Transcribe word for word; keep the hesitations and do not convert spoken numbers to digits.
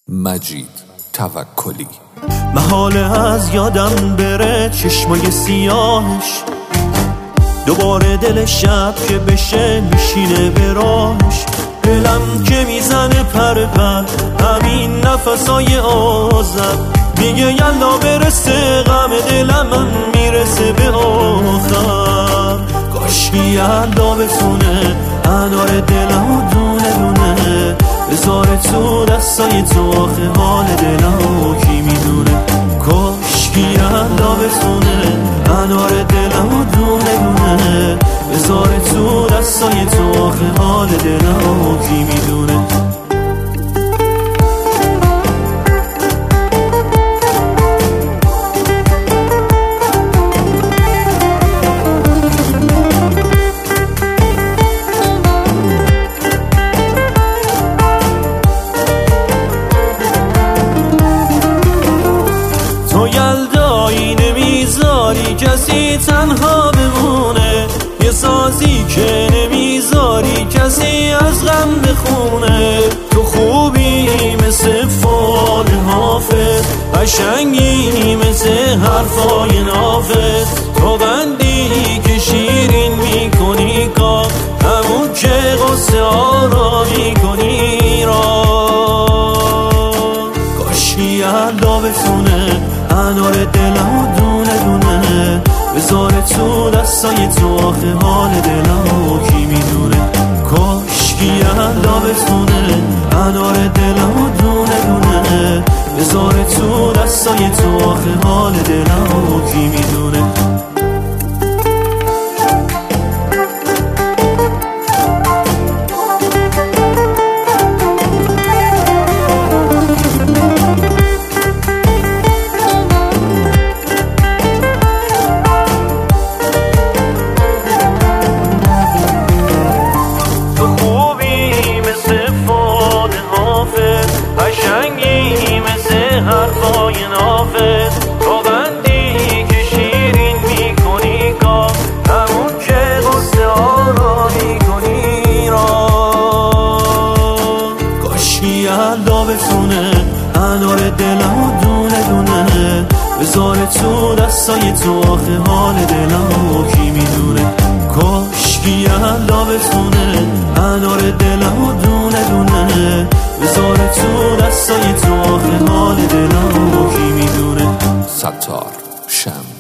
مجید توکلی. محاله از یادم بره چشمای سیاهش، دوباره دل شب که بشه میشینه به راهش. دلم که میزنه پر پر همین نفسای آزد، میگه یلا برسه غم دلم میرسه به آخر. کاشکی یلا بتونه انار دلم دونه دونه بذاره تو دستای تو، آخه حال دلم کی میدونه. کاشکی یلا بتونه انار دلم دونه دونه بذاره تو دستای تو، آخه حال دلم کی میدونه. تو یلدایی نمیذاری کسی تنها بمونه، یه سازی که نمیذاری کسی از غم بخونه. تو خوبی مثل فال حافظ، قشنگی مثل حرفای نافذ، تو قندی که شیرین میکنی کار همون که قصه آرا میکنی را. کاشکی یلا بتونه انار دلم دونه دونه بذاره تو دستای تو، آخه حال دلم کی میدونه. کاشکی یلا بتونه انار دلم دونه دونه بذاره تو دستای تو، آخه حال دلم کی میدونه. حرفای نافذ، تو قندی که شیرین میکنی کار همون که قصه آرا میکنی را. کاشکی یلا بتونه انار دلم دونه دونه بذاره تو دستای تو، آخه حال دلم کی میدونه. کاشکی یلا بتونه انار دلم دونه دونه بذاره تو دستای تو، آخه حال دلم کی میدونه. ستار شم